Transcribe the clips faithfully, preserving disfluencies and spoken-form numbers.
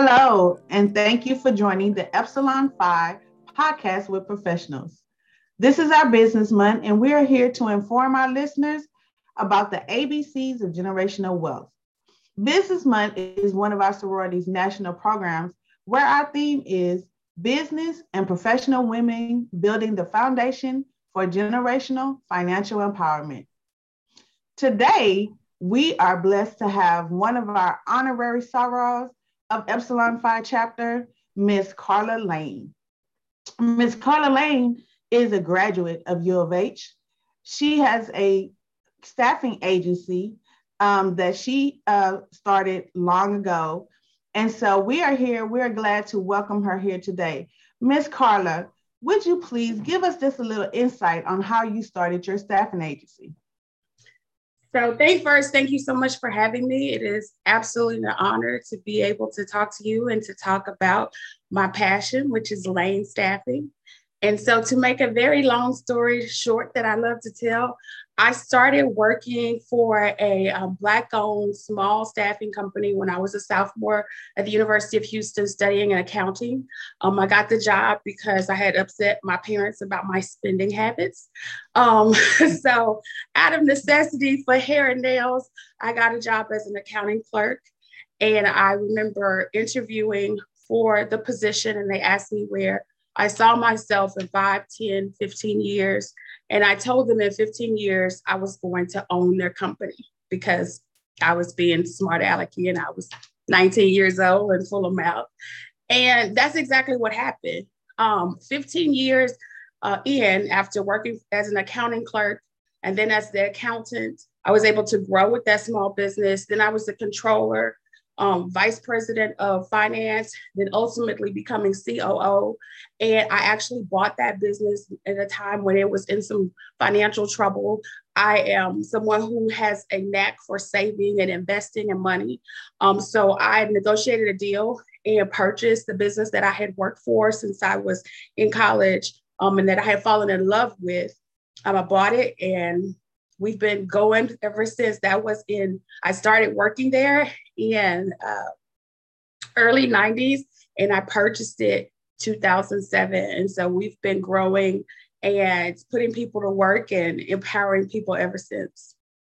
Hello, and thank you for joining the Epsilon Phi podcast with professionals. This is our business month, and we are here to inform our listeners about the A B Cs of generational wealth. Business Month is one of our sorority's national programs where our theme is business and professional women building the foundation for generational financial empowerment. Today, we are blessed to have one of our honorary sorors of Epsilon Phi chapter, Miss Carla Lane. Miss Carla Lane is a graduate of U of H. She has a staffing agency um, that she uh, started long ago. And so we are here, we're glad to welcome her here today. Miss Carla, would you please give us just a little insight on how you started your staffing agency? So thank first, thank you so much for having me. It is absolutely an honor to be able to talk to you and to talk about my passion, which is Lane Staffing. And so to make a very long story short that I love to tell, I started working for a, a Black-owned small staffing company when I was a sophomore at the University of Houston studying accounting. Um, I got the job because I had upset my parents about my spending habits. Um, so out of necessity for hair and nails, I got a job as an accounting clerk. And I remember interviewing for the position, and they asked me where I saw myself in five, ten, fifteen years. And I told them in fifteen years, I was going to own their company because I was being smart alecky and I was nineteen years old and full of mouth. And that's exactly what happened. Um, fifteen years uh, in, after working as an accounting clerk and then as the accountant, I was able to grow with that small business. Then I was the controller, Um, vice president of finance, then ultimately becoming C O O. And I actually bought that business at a time when it was in some financial trouble. I am someone who has a knack for saving and investing in money. Um, so I negotiated a deal and purchased the business that I had worked for since I was in college um, and that I had fallen in love with. Um, I bought it and we've been going ever since. That was in, I started working there in uh, early nineties and I purchased it two thousand seven. And so we've been growing and putting people to work and empowering people ever since.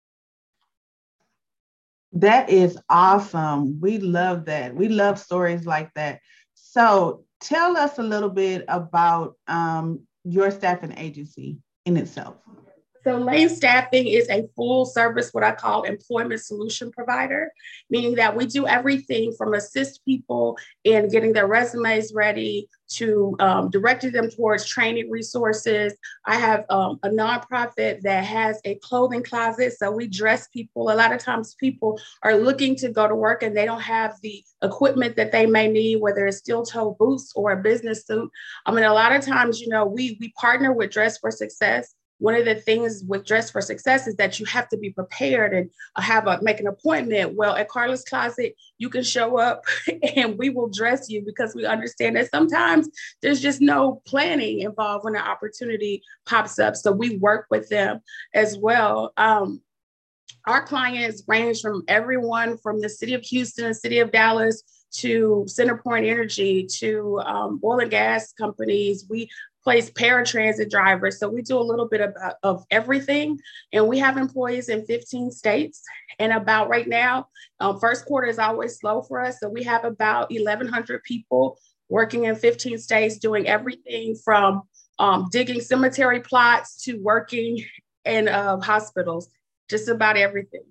That is awesome. We love that. We love stories like that. So tell us a little bit about um, your staffing agency in itself. So Lane Staffing is a full service, what I call employment solution provider, meaning that we do everything from assist people in getting their resumes ready to um, directing them towards training resources. I have um, a nonprofit that has a clothing closet. So we dress people. A lot of times people are looking to go to work and they don't have the equipment that they may need, whether it's steel toe boots or a business suit. I mean, a lot of times, you know, we, we partner with Dress for Success. One of the things with Dress for Success is that you have to be prepared and have a make an appointment. Well, at Carla's Closet, you can show up and we will dress you because we understand that sometimes there's just no planning involved when an opportunity pops up. So we work with them as well. Um, our clients range from everyone from the city of Houston and city of Dallas to CenterPoint Energy to um, oil and gas companies. We place paratransit drivers. So we do a little bit of, of everything. And we have employees in fifteen states. And about right now, um, first quarter is always slow for us. So we have about eleven hundred people working in fifteen states, doing everything from um, digging cemetery plots to working in uh, hospitals, just about everything.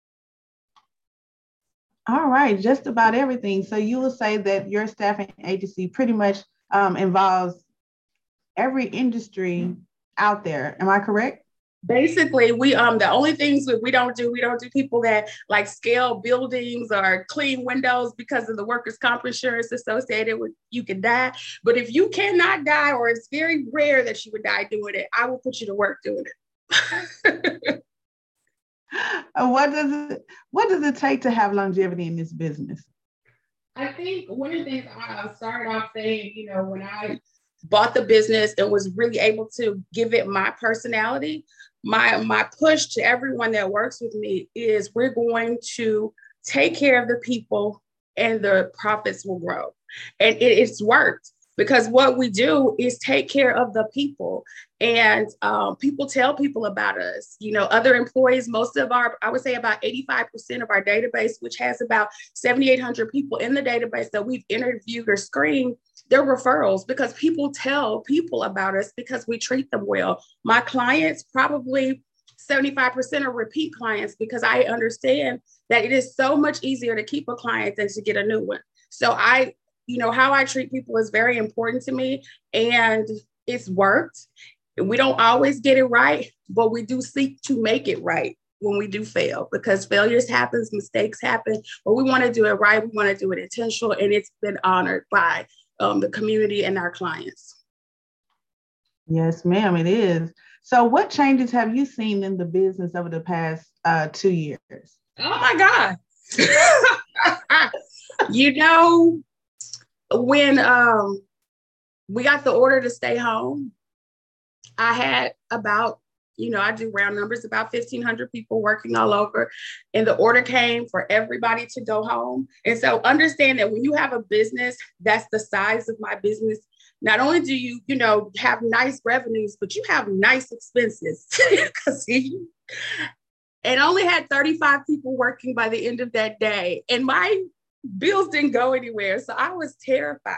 All right, just about everything. So you will say that your staffing agency pretty much um, involves every industry out there. Am I correct? Basically, we um the only things that we don't do, we don't do people that like scale buildings or clean windows because of the workers' comp insurance associated with you can die. But if you cannot die, or it's very rare that you would die doing it, I will put you to work doing it. what does it what does it take to have longevity in this business? I think one of the things I started off saying, you know, when I bought the business and was really able to give it my personality, my my push to everyone that works with me is we're going to take care of the people and the profits will grow. And it, it's worked. Because what we do is take care of the people, and um, people tell people about us. You know, other employees, most of our, I would say about eighty-five percent of our database, which has about seventy-eight hundred people in the database that we've interviewed or screened, they're referrals because people tell people about us because we treat them well. My clients, probably seventy-five percent are repeat clients because I understand that it is so much easier to keep a client than to get a new one. So I, you know, how I treat people is very important to me, and it's worked. We don't always get it right, but we do seek to make it right when we do fail, because failures happen, mistakes happen, but we want to do it right. We want to do it intentional, and it's been honored by um, the community and our clients. Yes, ma'am, it is. So what changes have you seen in the business over the past uh, two years? Oh my God. You know, when um, we got the order to stay home, I had about, you know, I do round numbers, about fifteen hundred people working all over. And the order came for everybody to go home. And so understand that when you have a business that's the size of my business, not only do you, you know, have nice revenues, but you have nice expenses. And only had thirty-five people working by the end of that day. And my bills didn't go anywhere. So I was terrified.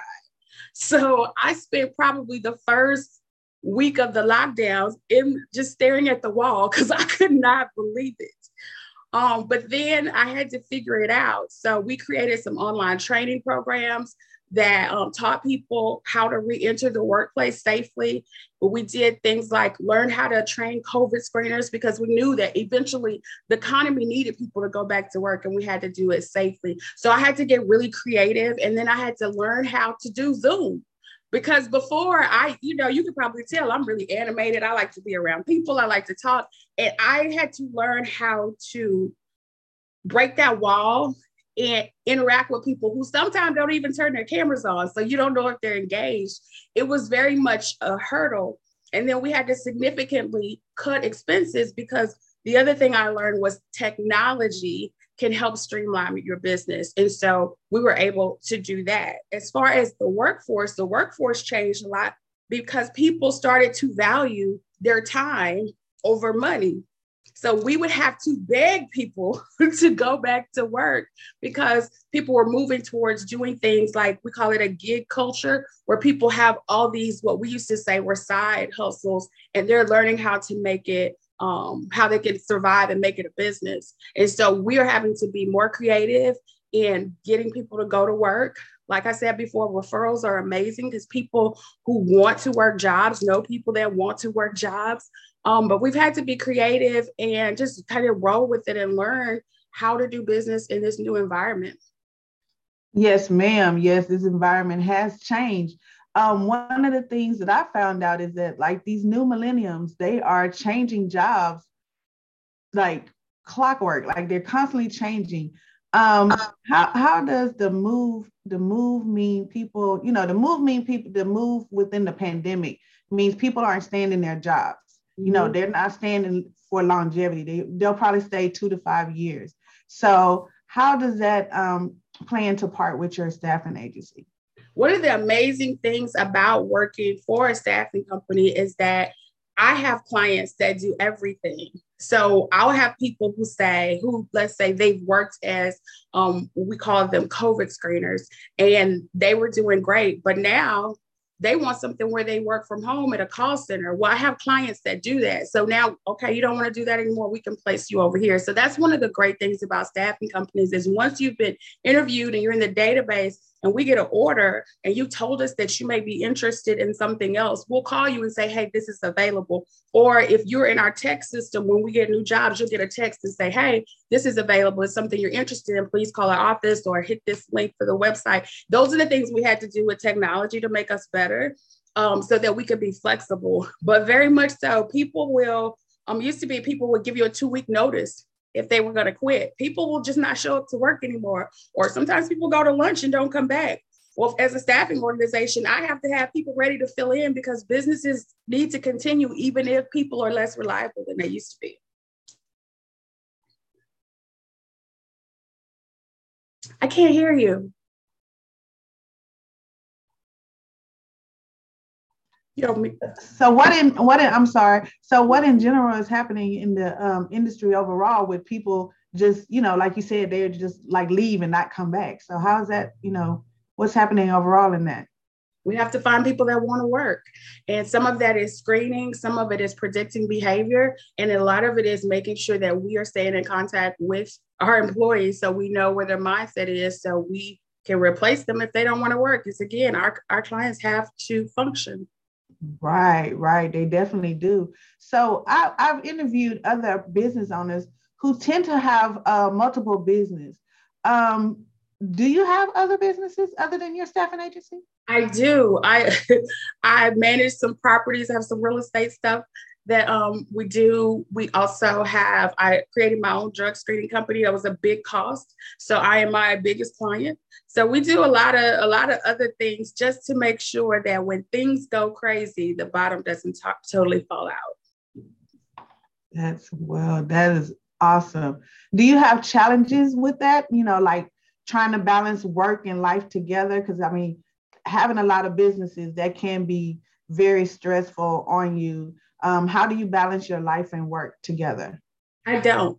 So I spent probably the first week of the lockdowns in just staring at the wall because I could not believe it. Um, but then I had to figure it out. So we created some online training programs that um, taught people how to re-enter the workplace safely. But we did things like learn how to train COVID screeners because we knew that eventually the economy needed people to go back to work and we had to do it safely. So I had to get really creative, and then I had to learn how to do Zoom. Because before I, you know, you could probably tell I'm really animated. I like to be around people. I like to talk. And I had to learn how to break that wall and interact with people who sometimes don't even turn their cameras on. So you don't know if they're engaged. It was very much a hurdle. And then we had to significantly cut expenses because the other thing I learned was technology can help streamline your business. And so we were able to do that. As far as the workforce, the workforce changed a lot because people started to value their time over money. So we would have to beg people to go back to work because people were moving towards doing things like, we call it a gig culture, where people have all these, what we used to say were side hustles, and they're learning how to make it, um, how they can survive and make it a business. And so we are having to be more creative in getting people to go to work. Like I said before, referrals are amazing because people who want to work jobs know people that want to work jobs. Um, but we've had to be creative and just kind of roll with it and learn how to do business in this new environment. Yes, ma'am. Yes, this environment has changed. Um, one of the things that I found out is that like these new millenniums, they are changing jobs like clockwork, like they're constantly changing. Um, how how does the move the move mean people, you know, the move mean people, the move within the pandemic means people aren't staying in their jobs. Mm-hmm. You know, they're not staying for longevity. They, they'll probably stay two to five years. So how does that um, play into part with your staffing agency? One of the amazing things about working for a staffing company is that I have clients that do everything. So I'll have people who say, who, let's say they've worked as, um, we call them COVID screeners, and they were doing great, but now they want something where they work from home at a call center. Well, I have clients that do that. So now, okay, you don't want to do that anymore. We can place you over here. So that's one of the great things about staffing companies is once you've been interviewed and you're in the database and we get an order and you told us that you may be interested in something else, we'll call you and say, hey, this is available. Or if you're in our text system, when we get new jobs, you'll get a text and say, hey, this is available. It's something you're interested in. Please call our office or hit this link for the website. Those are the things we had to do with technology to make us better, um, so that we could be flexible. But very much so, people will, um, used to be people would give you a two week notice if they were going to quit. People will just not show up to work anymore. Or sometimes people go to lunch and don't come back. Well, as a staffing organization, I have to have people ready to fill in because businesses need to continue even if people are less reliable than they used to be. I can't hear you. Yo, me. So what in what in, I'm sorry. So what in general is happening in the um, industry overall with people just, you know, like you said, they're just like leave and not come back. So how's that, you know, what's happening overall in that? We have to find people that want to work. And some of that is screening, some of it is predicting behavior, and a lot of it is making sure that we are staying in contact with our employees so we know where their mindset is so we can replace them if they don't want to work. Because again, our, our clients have to function. Right, right. They definitely do. So I, I've interviewed other business owners who tend to have uh, multiple business. Um, do you have other businesses other than your staffing agency? I do. I I manage some properties. I have some real estate stuff that um, we do. We also have, I created my own drug screening company. That was a big cost. So I am my biggest client. So we do a lot of a lot of other things just to make sure that when things go crazy, the bottom doesn't t- totally fall out. That's well, that is awesome. Do you have challenges with that? You know, like trying to balance work and life together? Because I mean, having a lot of businesses that can be very stressful on you. Um, how do you balance your life and work together? I don't.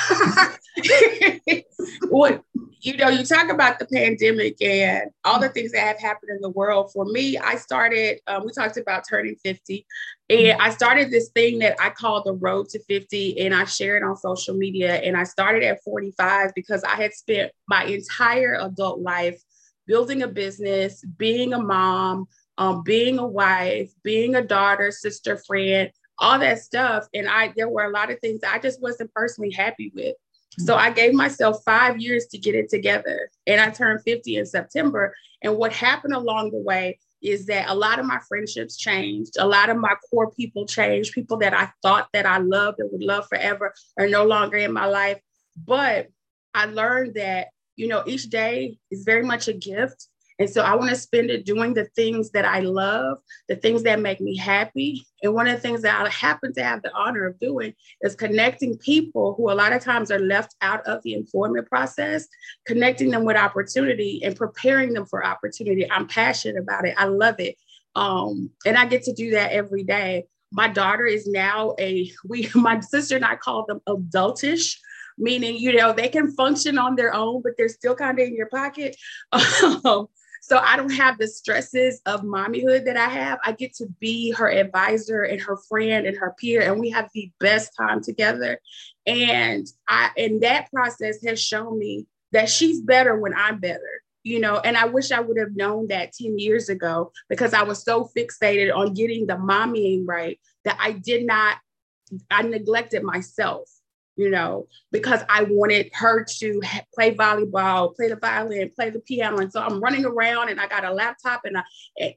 What, you know, you talk about the pandemic and all the things that have happened in the world. For me, I started, um, we talked about turning fifty, and I started this thing that I call the Road to fifty, and I share it on social media. And I started at forty-five because I had spent my entire adult life building a business, being a mom, um, being a wife, being a daughter, sister, friend, all that stuff. And I, there were a lot of things I just wasn't personally happy with. So I gave myself five years to get it together. And I turned fifty in September. And what happened along the way is that a lot of my friendships changed. A lot of my core people changed. People that I thought that I loved and would love forever are no longer in my life. But I learned that, you know, each day is very much a gift. And so I want to spend it doing the things that I love, the things that make me happy. And one of the things that I happen to have the honor of doing is connecting people who a lot of times are left out of the employment process, connecting them with opportunity and preparing them for opportunity. I'm passionate about it. I love it. Um, and I get to do that every day. My daughter is now a, we, my sister and I call them adultish, meaning, you know, they can function on their own, but they're still kind of in your pocket. Um, So I don't have the stresses of mommyhood that I have. I get to be her advisor and her friend and her peer, and we have the best time together. And I, and that process has shown me that she's better when I'm better, you know, and I wish I would have known that ten years ago because I was so fixated on getting the mommying right that I did not, I neglected myself, you know, because I wanted her to ha- play volleyball, play the violin, play the piano. And so I'm running around and I got a laptop and I, and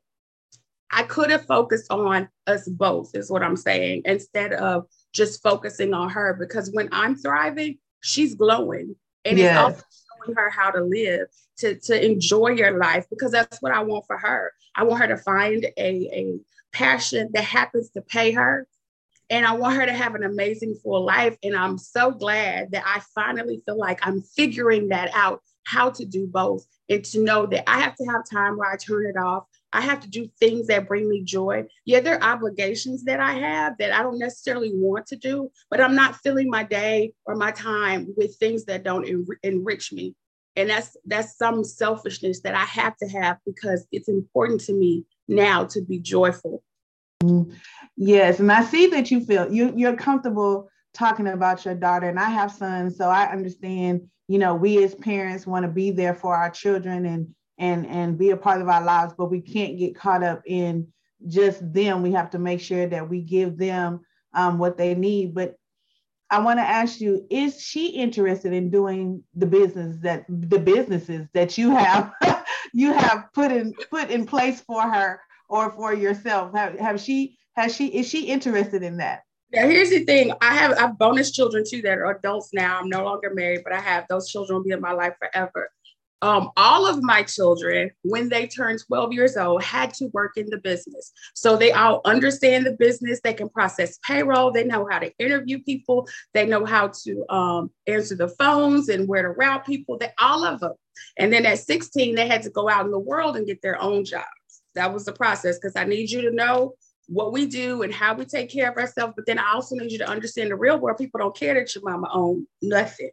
I could have focused on us both is what I'm saying, instead of just focusing on her, because when I'm thriving, she's glowing. And yes. It's also showing her how to live, to, to enjoy your life, because that's what I want for her. I want her to find a, a passion that happens to pay her. And I want her to have an amazing full life. And I'm so glad that I finally feel like I'm figuring that out, how to do both, and to know that I have to have time where I turn it off. I have to do things that bring me joy. Yeah, there are obligations that I have that I don't necessarily want to do, but I'm not filling my day or my time with things that don't en- enrich me. And that's that's some selfishness that I have to have because it's important to me now to be joyful. Yes, and I see that you feel you you're comfortable talking about your daughter, and I have sons, so I understand. You know, we as parents want to be there for our children and and and be a part of our lives, but we can't get caught up in just them. We have to make sure that we give them um, what they need. But I want to ask you: is she interested in doing the business that the businesses that you have you have put in put in place for her or for yourself? Have have she has she is she interested in that? Now, here's the thing. I have, I have bonus children too that are adults now. I'm no longer married, but I have those children will be in my life forever. Um, all of my children, when they turned twelve years old, had to work in the business. So they all understand the business. They can process payroll. They know how to interview people. They know how to um, answer the phones and where to route people. They, all of them. And then at sixteen, they had to go out in the world and get their own jobs. That was the process, because I need you to know what we do and how we take care of ourselves. But then I also need you to understand the real world. People don't care that your mama owned nothing.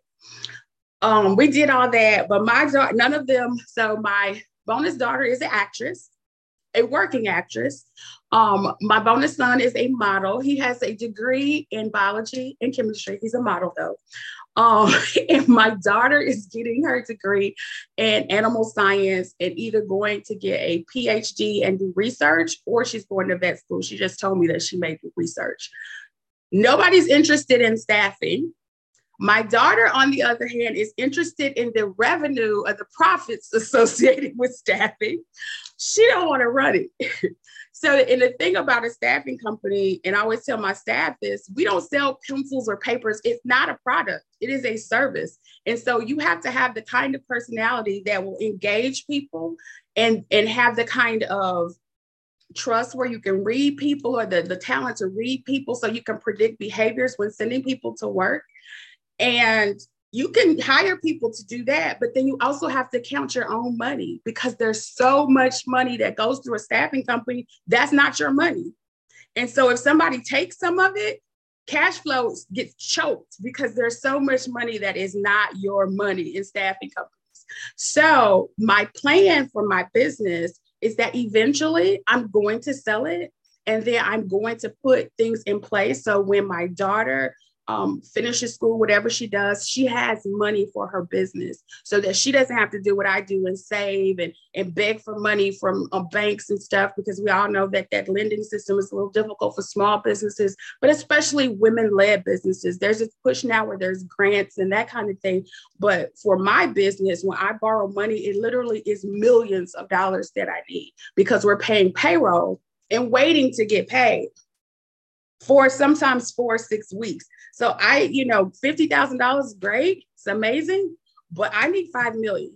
Um, we did all that, but my daughter, none of them. So my bonus daughter is an actress, a working actress. Um, my bonus son is a model. He has a degree in biology and chemistry. He's a model though. Um, and my daughter is getting her degree in animal science and either going to get a P H D and do research, or she's going to vet school. She just told me that she may do research. Nobody's interested in staffing. My daughter, on the other hand, is interested in the revenue or the profits associated with staffing. She don't want to run it. So, and the thing about a staffing company, and I always tell my staff this, we don't sell pencils or papers. It's not a product. It is a service. And so you have to have the kind of personality that will engage people and, and have the kind of trust where you can read people, or the, the talent to read people so you can predict behaviors when sending people to work. And you can hire people to do that, but then you also have to count your own money, because there's so much money that goes through a staffing company. That's not your money. And so if somebody takes some of it, cash flow gets choked because there's so much money that is not your money in staffing companies. So my plan for my business is that eventually I'm going to sell it, and then I'm going to put things in place. So when my daughter Um, finishes school, whatever she does, she has money for her business, so that she doesn't have to do what I do and save and, and beg for money from uh, banks and stuff, because we all know that that lending system is a little difficult for small businesses, but especially women-led businesses. There's a push now where there's grants and that kind of thing. But for my business, when I borrow money, it literally is millions of dollars that I need, because we're paying payroll and waiting to get paid for sometimes four or six weeks. So I, you know, fifty thousand dollars is great. It's amazing, but I need five million.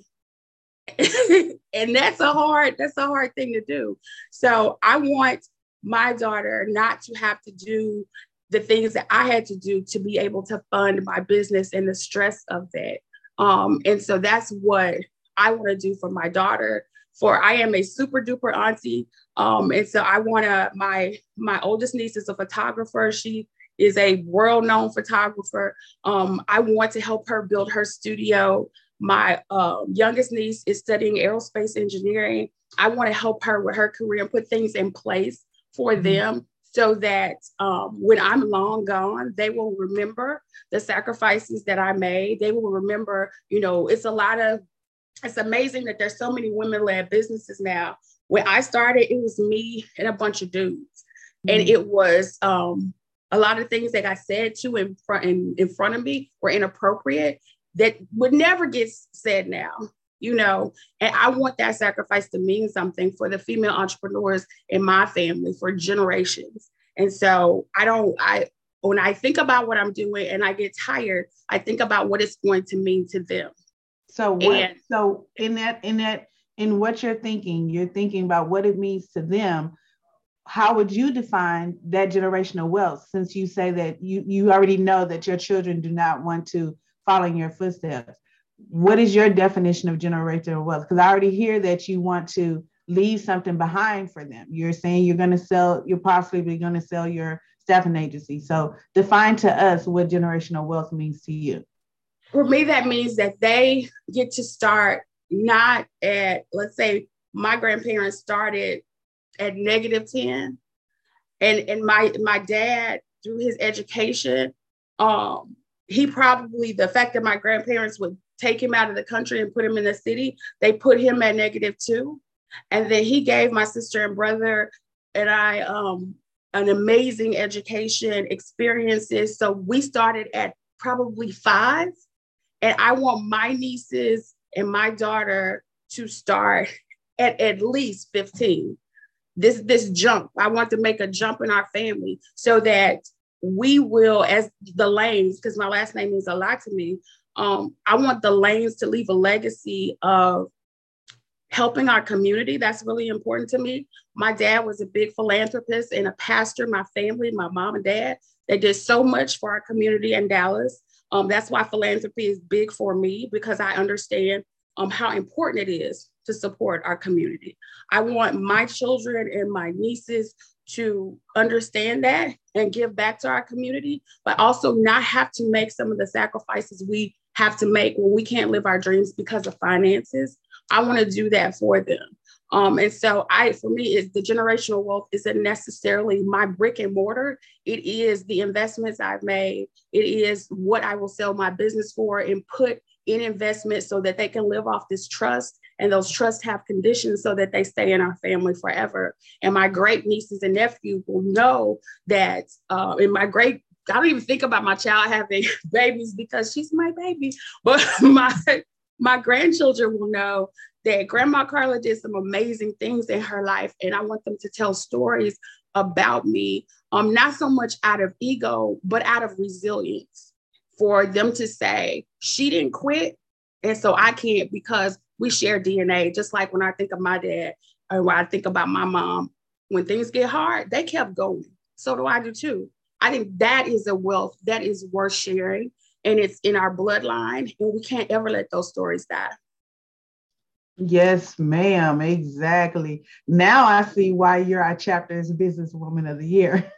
And that's a hard, that's a hard thing to do. So I want my daughter not to have to do the things that I had to do to be able to fund my business and the stress of that. Um, and so that's what I want to do for my daughter. For I am a super duper auntie. Um, and so I want to, my, my oldest niece is a photographer. She is a world-known photographer. Um, I want to help her build her studio. My uh, youngest niece is studying aerospace engineering. I want to help her with her career and put things in place for mm-hmm. them, so that um, when I'm long gone, they will remember the sacrifices that I made. They will remember, you know, it's a lot of, it's amazing that there's so many women-led businesses now. When I started, it was me and a bunch of dudes. Mm-hmm. And it was um, a lot of things that I said to in front, in, in front of me were inappropriate that would never get said now, you know, and I want that sacrifice to mean something for the female entrepreneurs in my family for generations. And so I don't, I, when I think about what I'm doing and I get tired, I think about what it's going to mean to them. So what, and, so in that, in that, in what you're thinking, you're thinking about what it means to them. How would you define that generational wealth? Since you say that you, you already know that your children do not want to follow in your footsteps. What is your definition of generational wealth? Because I already hear that you want to leave something behind for them. You're saying you're going to sell, you're possibly going to sell your staffing agency. So define to us what generational wealth means to you. For me, that means that they get to start not at, let's say my grandparents started at negative ten. And, and my, my dad, through his education, um, he probably, the fact that my grandparents would take him out of the country and put him in the city, they put him at negative two. And then he gave my sister and brother and I um, an amazing education experiences. So we started at probably five. And I want my nieces and my daughter to start at at least fifteen. This, this jump, I want to make a jump in our family so that we will, as the Lanes, because my last name means a lot to me, Um, I want the Lanes to leave a legacy of helping our community. That's really important to me. My dad was a big philanthropist and a pastor. My family, my mom and dad, they did so much for our community in Dallas. Um, that's why philanthropy is big for me, because I understand um, how important it is to support our community. I want my children and my nieces to understand that and give back to our community, but also not have to make some of the sacrifices we have to make when we can't live our dreams because of finances. I want to do that for them. Um, and so I, for me, is the generational wealth isn't necessarily my brick and mortar. It is the investments I've made. It is what I will sell my business for and put in investment so that they can live off this trust, and those trusts have conditions so that they stay in our family forever. And my great nieces and nephews will know that, uh, and my great, I don't even think about my child having babies because she's my baby, but my, my grandchildren will know that Grandma Carla did some amazing things in her life. And I want them to tell stories about me, um, not so much out of ego, but out of resilience, for them to say, she didn't quit, and so I can't, because we share D N A. Just like when I think of my dad, or when I think about my mom, when things get hard, they kept going. So do I do too. I think that is a wealth that is worth sharing, and it's in our bloodline, and we can't ever let those stories die. Yes, ma'am. Exactly. Now I see why you're our chapter's businesswoman of the year.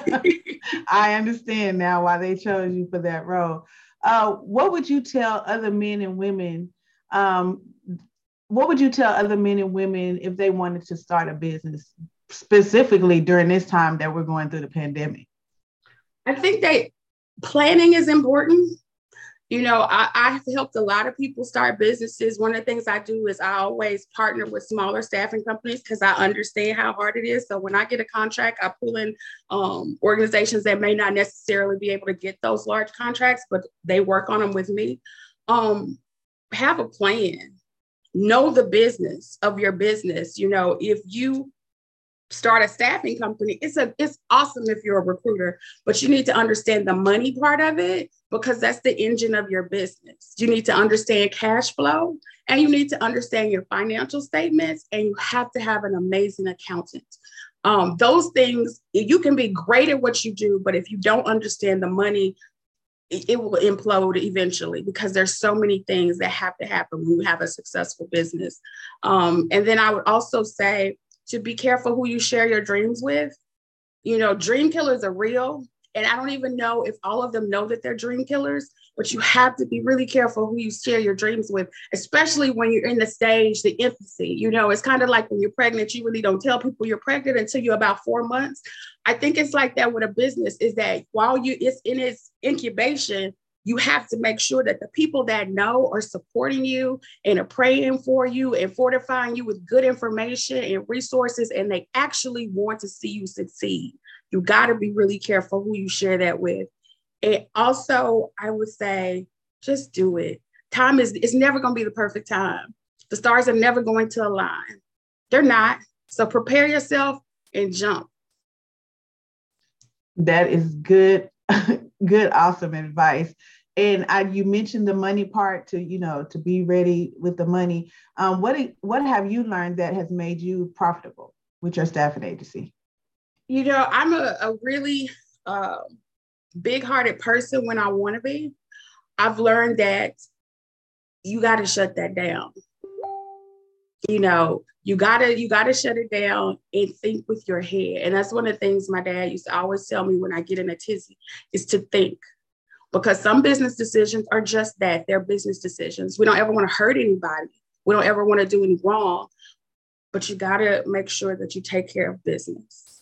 I understand now why they chose you for that role. Uh, what would you tell other men and women? Um, what would you tell other men and women if they wanted to start a business, specifically during this time that we're going through the pandemic? I think that planning is important. You know, I, I've helped a lot of people start businesses. One of the things I do is I always partner with smaller staffing companies because I understand how hard it is. So when I get a contract, I pull in um, organizations that may not necessarily be able to get those large contracts, but they work on them with me. Um, have a plan. Know the business of your business. You know, if you start a staffing company, it's a it's awesome if you're a recruiter, but you need to understand the money part of it, because that's the engine of your business. You need to understand cash flow, and you need to understand your financial statements, and you have to have an amazing accountant. Um, those things, you can be great at what you do, but if you don't understand the money, it, it will implode eventually, because there's so many things that have to happen when you have a successful business. Um, and then I would also say, to be careful who you share your dreams with. You know, dream killers are real. And I don't even know if all of them know that they're dream killers, but you have to be really careful who you share your dreams with, especially when you're in the stage, the infancy. You know, it's kind of like when you're pregnant, you really don't tell people you're pregnant until you're about four months. I think it's like that with a business, is that while you it's in its incubation, you have to make sure that the people that know are supporting you and are praying for you and fortifying you with good information and resources, and they actually want to see you succeed. You got to be really careful who you share that with. And also, I would say, just do it. Time is, it's never going to be the perfect time. The stars are never going to align. They're not. So prepare yourself and jump. That is good, good, awesome advice. And I, you mentioned the money part, to, you know, to be ready with the money. Um, what, what have you learned that has made you profitable with your staffing agency? You know, I'm a, a really uh, big-hearted person when I want to be. I've learned that you got to shut that down. You know, you gotta, you gotta shut it down and think with your head. And that's one of the things my dad used to always tell me when I get in a tizzy, is to think. Because some business decisions are just that, they're business decisions. We don't ever want to hurt anybody. We don't ever want to do any wrong, but you gotta make sure that you take care of business.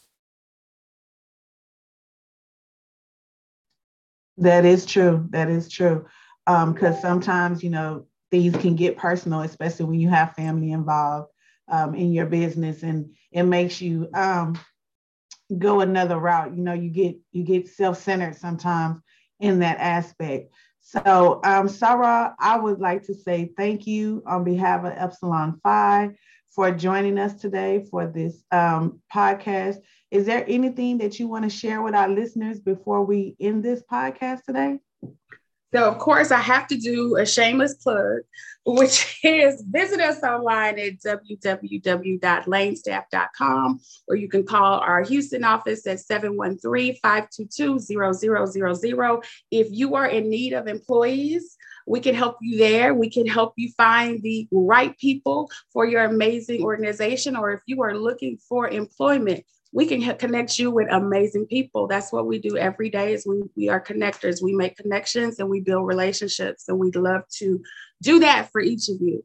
That is true. That is true. Um, because sometimes, you know, things can get personal, especially when you have family involved um, in your business, and it makes you um, go another route. You know, you get you get self-centered sometimes in that aspect. So, um, Sarah, I would like to say thank you on behalf of Epsilon Phi for joining us today for this um, podcast. Is there anything that you want to share with our listeners before we end this podcast today? So, of course, I have to do a shameless plug, which is visit us online at w w w dot lane staff dot com, or you can call our Houston office at seven one three, five two two, zero zero zero zero. If you are in need of employees, we can help you there. We can help you find the right people for your amazing organization, or if you are looking for employment, we can connect you with amazing people. That's what we do every day is we, we are connectors. We make connections and we build relationships, and we'd love to do that for each of you.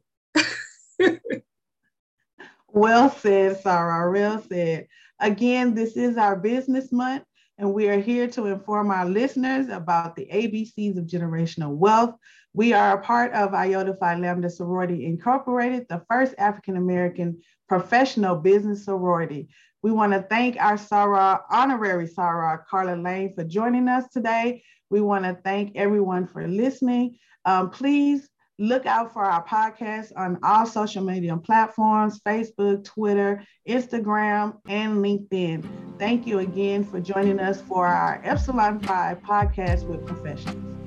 Well said, Sarah, well said. Again, this is our business month, and we are here to inform our listeners about the A B Cs of generational wealth. We are a part of Iota Phi Lambda Sorority Incorporated, the first African-American professional business sorority. We want to thank our Soror, honorary Soror, Carla Lane, for joining us today. We want to thank everyone for listening. Um, please look out for our podcast on all social media platforms, Facebook, Twitter, Instagram, and LinkedIn. Thank you again for joining us for our Epsilon Phi podcast with professionals.